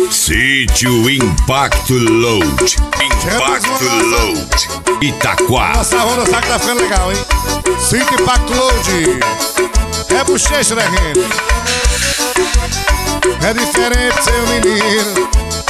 Sítio Impacto Load. Impacto Load. Itaquá. Nossa ronda sabe que tá ficando legal, hein? Sítio Impacto Load. É bochecha, né, Rene? É diferente, seu menino.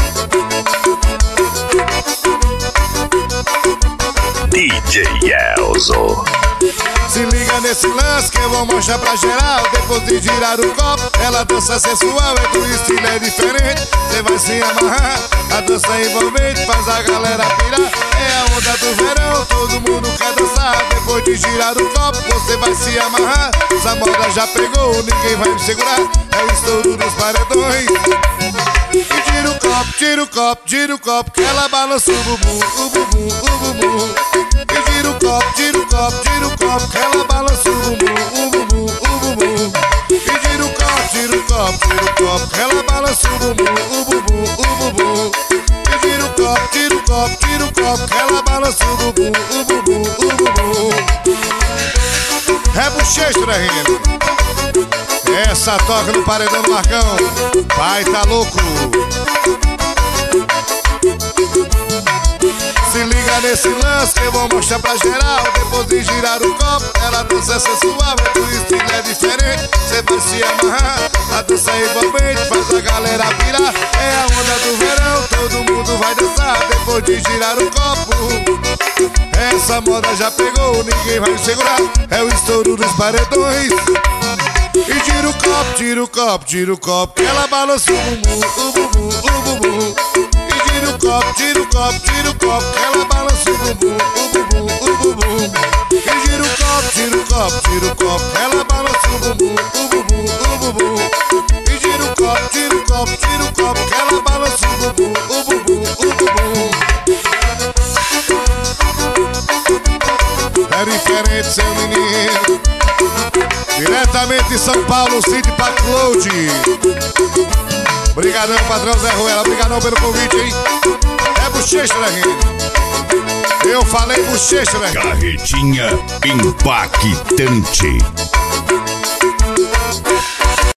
DJ Elzo. Se liga nesse lance que eu vou mostrar pra geral. Depois de girar o copo, ela dança sensual. É que o estilo é diferente, cê vai se amarrar. A dança envolvente faz a galera pirar. É a onda do verão, todo mundo quer dançar. Depois de girar o copo, você vai se amarrar. Essa moda já pegou, ninguém vai me segurar. É o estouro dos paredões. E gira o copo, gira o copo, gira o copo, que ela balança o bumbum, o bumbum, o bumbum. E gira o copo, gira o copo, gira o copo, que ela balança o bumbum, o bumbum, o bumbum. E gira o copo, gira o copo, gira o copo, que ela balança o bumbum, o bumbum, o bumbum. E gira o copo, gira o copo, gira o copo, que ela balança o bumbum, o bumbum, o bumbum. É bochecha, né, Rene? Essa toca no paredão do Marcão. Pai tá louco. Se liga nesse lance que eu vou mostrar pra geral. Depois de girar o copo, ela dança sensual. É por isso que é diferente, cê vai se amarrar. A dança envolvente faz a galera pirar. É a onda do verão, todo mundo vai dançar. Depois de girar o copo, essa moda já pegou, ninguém vai segurar. É o estouro dos paredões. E gira o copo, gira o copo, gira o copo, que ela balança o bumbum, o bumbum, o bumbum. E gira o copo, gira o copo, gira o copo, que ela balança o bumbum, o bumbum, o bumbum. E gira o copo, gira o copo, gira o copo, que ela balança o bumbum, o bumbum, o bumbum. E gira o copo, gira o copo, gira o copo, que ela balança o bumbum, o bumbum, o bumbum. É diferente, seu menino. Diretamente de São Paulo, Sítio Impacto Load. Obrigadão, patrão Zé Ruela. Obrigadão pelo convite, hein? É bochecha, né, Rene? Eu falei bochecha, né? Carretinha impactante.